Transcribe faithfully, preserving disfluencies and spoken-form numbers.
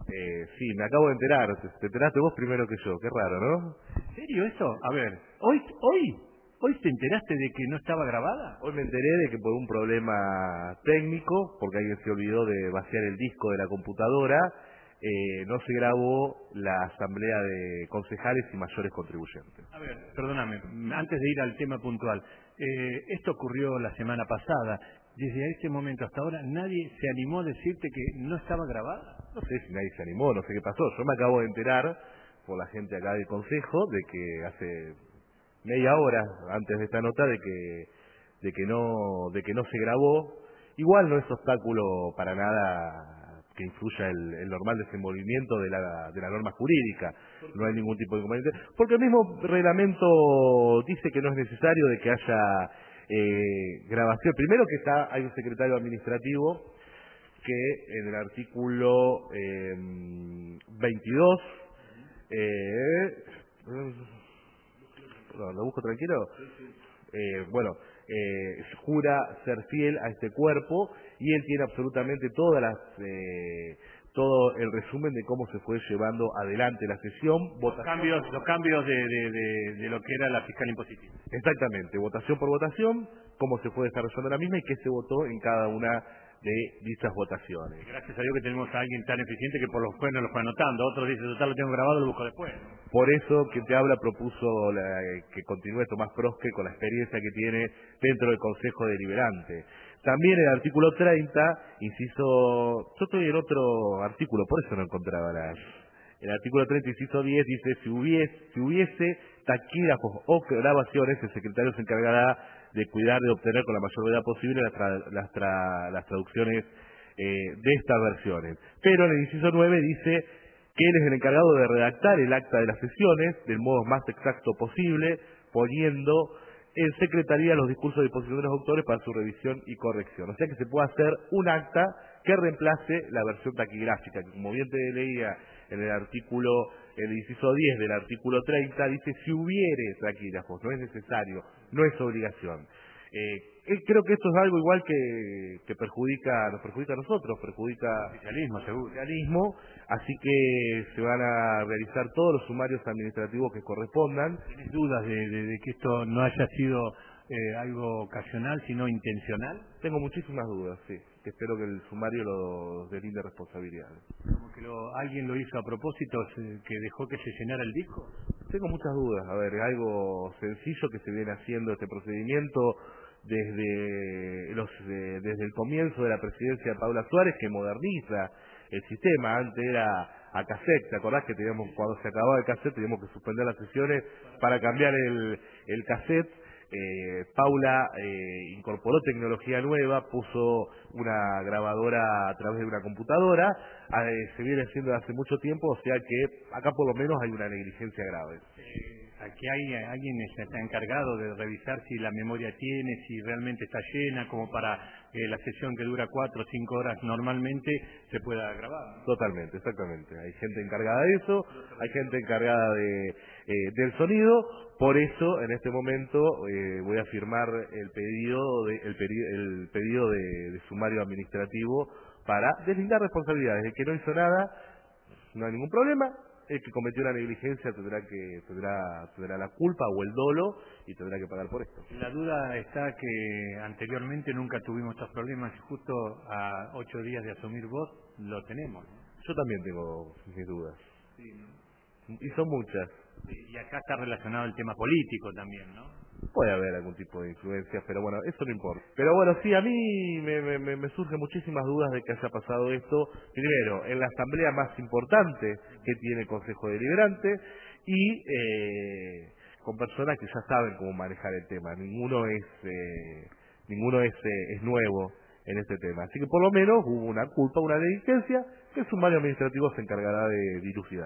Eh, sí, me acabo de enterar. Te, te enteraste vos primero que yo. Qué raro, ¿no? ¿En serio eso? A ver, hoy, hoy, hoy te enteraste de que no estaba grabada. Hoy me enteré de que por un problema técnico, porque alguien se olvidó de vaciar el disco de la computadora, eh, no se grabó la asamblea de concejales y mayores contribuyentes. A ver, perdóname, antes de ir al tema puntual, eh, esto ocurrió la semana pasada. Desde ese momento hasta ahora, ¿nadie se animó a decirte que no estaba grabada? No sé si nadie se animó, no sé qué pasó. Yo me acabo de enterar por la gente acá del consejo de que hace media hora antes de esta nota de que de que no de que no se grabó. Igual no es obstáculo para nada que influya el, el normal desenvolvimiento de la de la norma jurídica. No hay ningún tipo de inconveniente, porque el mismo reglamento dice que no es necesario de que haya eh, grabación. Primero que está hay un secretario administrativo que en el artículo eh, veintidós, eh, no, ¿lo busco tranquilo? Eh, bueno, eh, jura ser fiel a este cuerpo y él tiene absolutamente todas las eh, todo el resumen de cómo se fue llevando adelante la sesión, Los votación cambios, por los votación. cambios de, de, de, de lo que era la fiscal impositiva. Exactamente, votación por votación, cómo se fue desarrollando la misma y qué se votó en cada una de dichas votaciones. Gracias a Dios que tenemos a alguien tan eficiente que por los jueces no lo fue anotando. Otros dicen, total, lo tengo grabado, lo busco después. Por eso, quien te habla propuso la- que continúe Tomás Prosque con la experiencia que tiene dentro del Consejo Deliberante. También el artículo treinta, inciso... Yo estoy en otro artículo, por eso no encontraba las... El artículo treinta, inciso diez, dice, si hubiese, si hubiese taquígrafos o grabaciones, el secretario se encargará de cuidar de obtener con la mayor brevedad posible las, tra- las, tra- las traducciones eh, de estas versiones. Pero en el inciso nueve dice que él es el encargado de redactar el acta de las sesiones del modo más exacto posible, poniendo en secretaría los discursos de disposición de los autores para su revisión y corrección. O sea que se puede hacer un acta que reemplace la versión taquigráfica, que como bien te leía en el artículo, el inciso diez del artículo treinta, dice si hubiere taquígrafos, no es necesario, no es obligación. Eh, eh, creo que esto es algo igual que, que perjudica, nos perjudica a nosotros, perjudica Oficialismo, seguro. oficialismo, así que se van a realizar todos los sumarios administrativos que correspondan. ¿Tienes dudas de, de, de que esto no haya sido eh, algo ocasional, sino intencional? Tengo muchísimas dudas, sí, que espero que el sumario lo deslinde responsabilidades. Como que lo, alguien lo hizo a propósito, se- que dejó que se llenara el disco. Tengo muchas dudas, a ver, algo sencillo que se viene haciendo este procedimiento desde los eh, desde el comienzo de la presidencia de Paula Suárez, que moderniza el sistema. Antes era a cassette, ¿te acordás que teníamos, cuando se acababa el cassette teníamos que suspender las sesiones para cambiar el, el cassette? Eh, Paula eh, incorporó tecnología nueva, puso una grabadora a través de una computadora, eh, se viene haciendo hace mucho tiempo, o sea que acá por lo menos hay una negligencia grave. Aquí hay eh, alguien que está encargado de revisar si la memoria tiene, si realmente está llena, como para eh, la sesión que dura cuatro o cinco horas normalmente se pueda grabar, ¿no? Totalmente, exactamente. Hay gente encargada de eso, hay gente encargada de eh, del sonido, por eso en este momento eh, voy a firmar el pedido de, el, peri- el pedido de, de sumario administrativo para deslindar responsabilidades. El que no hizo nada, no hay ningún problema. El que cometió una negligencia tendrá que tendrá tendrá la culpa o el dolo y tendrá que pagar por esto. La duda está que anteriormente nunca tuvimos estos problemas y justo a ocho días de asumir vos lo tenemos, ¿no? Yo también tengo mis dudas. Sí, ¿no? Y son muchas. Y acá está relacionado el tema político también, ¿no? Puede haber algún tipo de influencia, pero bueno, eso no importa. Pero bueno, sí, a mí me, me, me- me surgen muchísimas dudas de que haya pasado esto. Primero, en la asamblea más importante que tiene el Consejo Deliberante y eh, con personas que ya saben cómo manejar el tema. Ninguno es eh, ninguno es, eh, es nuevo en este tema. Así que por lo menos hubo una culpa, una negligencia que el sumario administrativo se encargará de dilucidar.